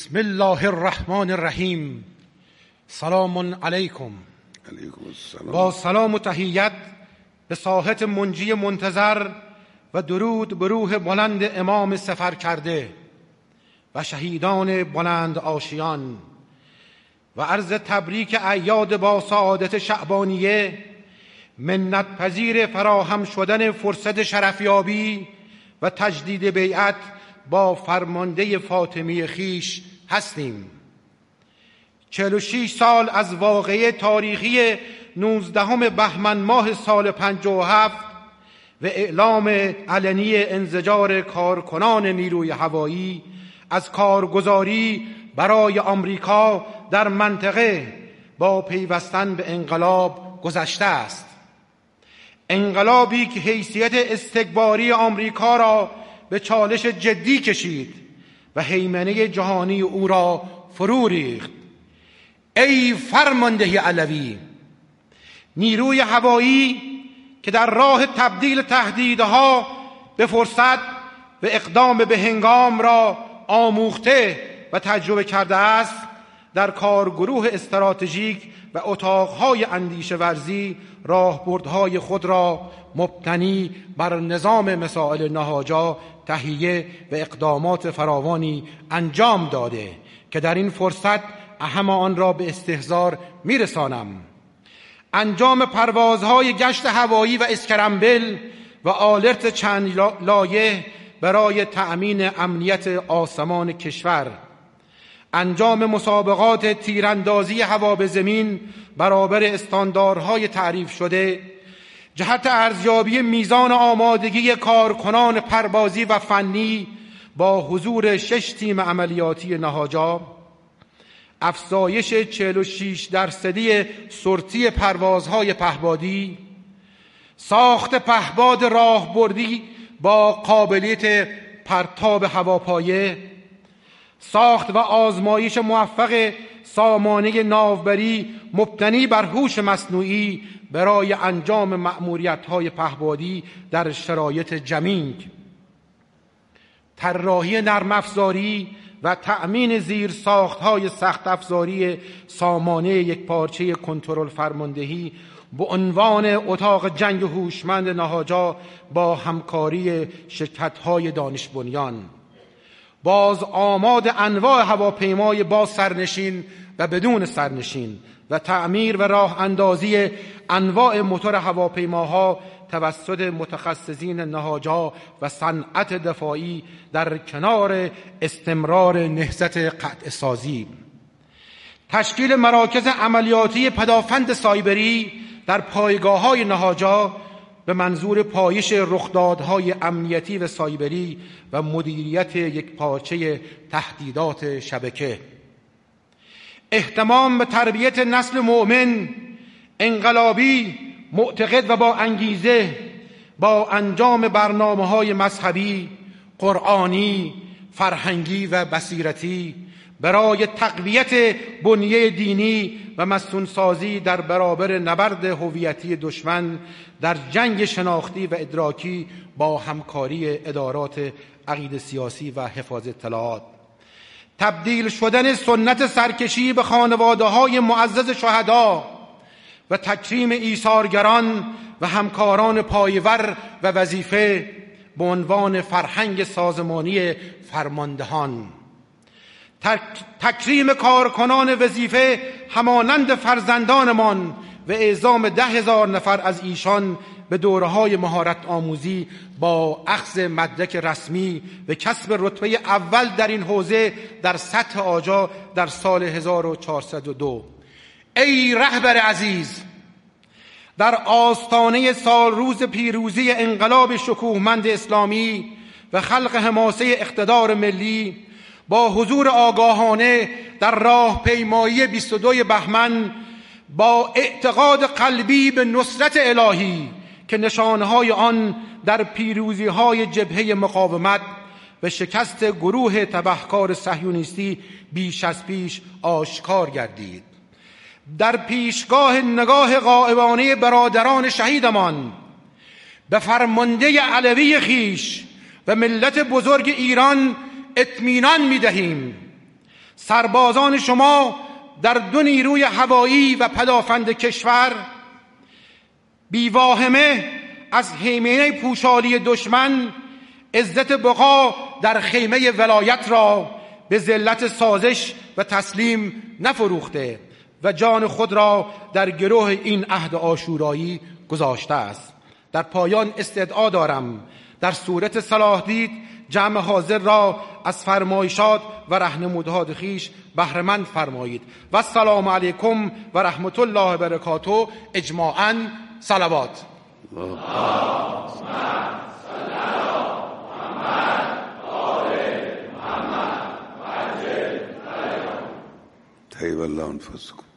بسم الله الرحمن الرحیم. سلام علیکم. علیکم السلام. با سلام و تحیت به ساحت منجی منتظر و درود به روح بلند امام سفر کرده و شهیدان بلند آشیان و عرض تبریک اعیاد با سعادت شعبانیه، منت پذیر فراهم شدن فرصت شرفیابی و تجدید بیعت با فرمانده فاطمی خیش هستیم. 46 سال از واقعه تاریخی 19 بهمن ماه سال 57 و اعلام علنی انزجار کارکنان نیروی هوایی از کارگزاری برای آمریکا در منطقه با پیوستن به انقلاب گذشته است. انقلابی که حیثیت استکباری آمریکا را به چالش جدی کشید و هیمنه جهانی او را فرو ریخت. ای فرمانده علوی، نیروی هوایی که در راه تبدیل تهدیدها به فرصت و اقدام به هنگام را آموخته و تجربه کرده است، در کارگروه استراتژیک و اتاقهای اندیشه ورزی راهبردهای خود را مبتنی بر نظام مسائل نهاجا تهیه و اقدامات فراوانی انجام داده که در این فرصت اهم آن را به استحضار میرسانم. انجام پروازهای گشت هوایی و اسکرمبل و آلرت چند لایه برای تأمین امنیت آسمان کشور، انجام مسابقات تیراندازی هوا به زمین برابر استانداردهای تعریف شده جهت ارزیابی میزان آمادگی کارکنان پروازی و فنی با حضور 6 تیم عملیاتی نهاجا، افزایش 46% سورتی پروازهای پهبادی، ساخت پهباد راهبردی با قابلیت پرتاب هواپایه، ساخت و آزمایش موفق سامانه ناوبری مبتنی بر هوش مصنوعی برای انجام مأموریت‌های پهبادی در شرایط جمینگ، طراحی نرم افزاری و تأمین زیر ساخت‌های سخت افزاری سامانه یکپارچه کنترل فرماندهی به عنوان اتاق جنگ هوشمند نهاجا با همکاری شرکت‌های دانش بنیان، باز آماد انواع هواپیمای با سرنشین و بدون سرنشین و تعمیر و راه اندازی انواع موتور هواپیماها توسط متخصصین نهاجا و صنعت دفاعی در کنار استمرار نهضت قطع سازی، تشکیل مراکز عملیاتی پدافند سایبری در پایگاه‌های نهاجا به منظور پایش رخدادهای امنیتی و سایبری و مدیریت یکپارچه تهدیدات شبکه، اهتمام به تربیت نسل مؤمن، انقلابی، معتقد و با انگیزه با انجام برنامه‌های مذهبی، قرآنی، فرهنگی و بصیرتی برای تقویت بنیه دینی و مستونسازی در برابر نبرد هویتی دشمن در جنگ شناختی و ادراکی با همکاری ادارات عقیده سیاسی و حفاظ اطلاعات، تبدیل شدن سنت سرکشی به خانواده‌های معزز شهدا و تکریم ایثارگران و همکاران پایور و وظیفه به عنوان فرهنگ سازمانی فرماندهان، تکریم کارکنان وظیفه همانند فرزندانمان و اعزام 10,000 نفر از ایشان به دوره‌های مهارت آموزی با اخذ مدرک رسمی و کسب رتبه اول در این حوزه در سطح آجا در سال 1402. ای رهبر عزیز، در آستانه سالروز پیروزی انقلاب شکوهمند اسلامی و خلق حماسه اقتدار ملی با حضور آگاهانه در راهپیمایی 22 بهمن با اعتقاد قلبی به نصرت الهی که نشانهای آن در پیروزی‌های جبهه مقاومت و شکست گروه تبهکار صهیونیستی بیش از پیش آشکار گردید، در پیشگاه نگاه غائبانه برادران شهیدمان به فرمانده علوی خیش و ملت بزرگ ایران اطمینان می‌دهیم سربازان شما در 2 نیروی هوایی و پدافند کشور بیواهمه از هیمنه پوشالی دشمن عزت بقا در خیمه ولایت را به ذلت سازش و تسلیم نفروخته و جان خود را در گروه این عهد عاشورایی گذاشته است. در پایان استدعا دارم در صورت صلاح دید جمع حاضر را از فرمایشات و راهنمودهای خویش بهره مند فرمایید. و السلام علیکم و رحمت الله و برکاته. اجماعاً صلوات. طیب الله انفسکم.